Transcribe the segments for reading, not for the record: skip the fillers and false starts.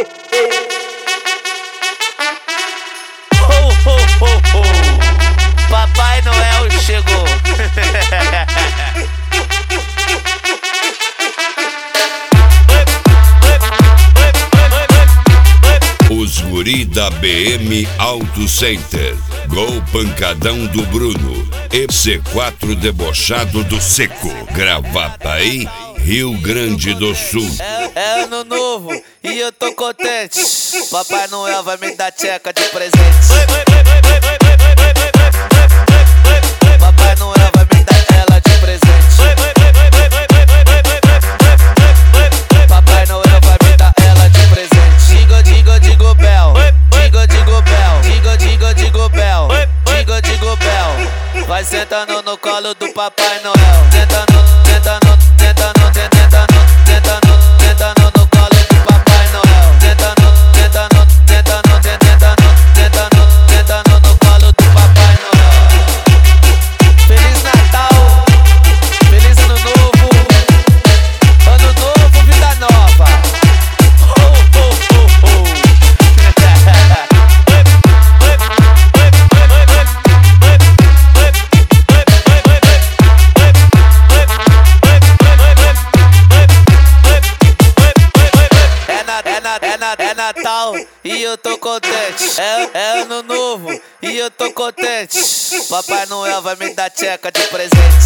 Ho, ho, ho, ho. Papai Noel chegou. Os guri da BM Auto Center, Gol Pancadão do Bruno, EC4 Debochado do Seco, Gravataí, Rio Grande do Sul. É ano novo e eu tô contente. Papai Noel vai me dar tcheca de presente. Papai Noel vai me dar ela de presente. Papai Noel vai me dar ela de presente. Digo, digo, digo bel. Digo, digo bel. Digo, digo, digo bel. Digo, digo bel. Vai sentando no colo do Papai Noel. Tentando, tentando, tentando, tentando, tentando, tentando no colo do Papai Noel. Tentando, tentando, tentando, tentando, tentando, tentando no colo do Papai Noel. Feliz Natal, feliz Ano Novo, Ano Novo, vida nova. Ho, ho, ho, ho. É Natal e eu tô contente. É Ano Novo e eu tô contente. Papai Noel vai me dar tcheca de presente.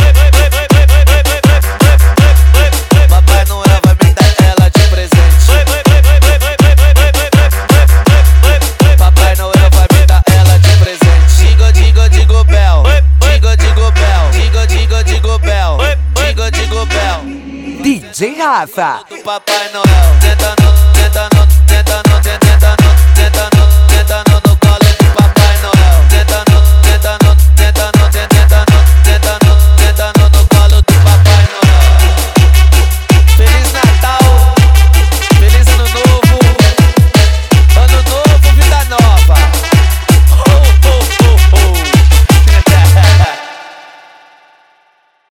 Papai Noel vai me dar ela de presente. Papai Noel vai me dar ela de presente. Digo, digo, digo bel. Digo, digo bel. Digo, digo, digo bel. Digo, digo bel. DJ Rafa. Do Papai Noel. Tentando, tentando.